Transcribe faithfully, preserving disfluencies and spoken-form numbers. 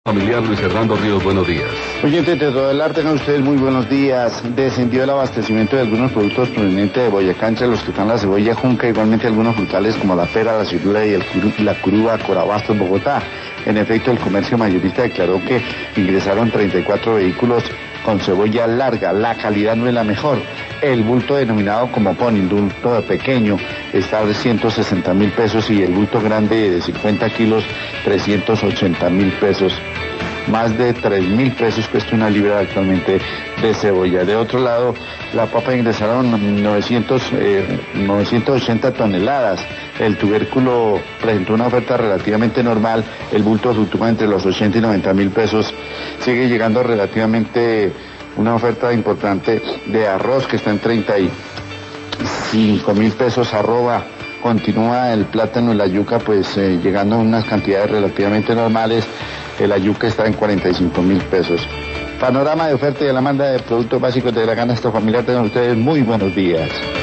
Familiar Luis Hernando Ríos, buenos días. Oyentes de todo el arte, tengan ustedes muy buenos días. Descendió el abastecimiento de algunos productos provenientes de Boyacá, entre los que están la cebolla junca, igualmente algunos frutales como la pera, la ciruela y el curu, la curuba, Corabastos, Bogotá. En efecto, el comercio mayorista declaró que ingresaron treinta y cuatro vehículos con cebolla larga. La calidad no es la mejor. El bulto denominado como pony, el bulto pequeño, está de ciento sesenta mil pesos y el bulto grande de cincuenta kilos, trescientos ochenta mil pesos. Más de tres mil pesos cuesta una libra actualmente de cebolla. De otro lado, la papa ingresaron novecientos, eh, novecientas ochenta toneladas. El tubérculo presentó una oferta relativamente normal. El bulto fluctúa entre los ochenta y noventa mil pesos. Sigue llegando relativamente una oferta importante de arroz que está en treinta y cinco mil pesos. Arroba. Continúa el plátano y la yuca pues eh, llegando a unas cantidades relativamente normales. La yuca está en cuarenta y cinco mil pesos. Panorama de oferta y demanda de productos básicos de la canasta familiar. Tengan ustedes muy buenos días.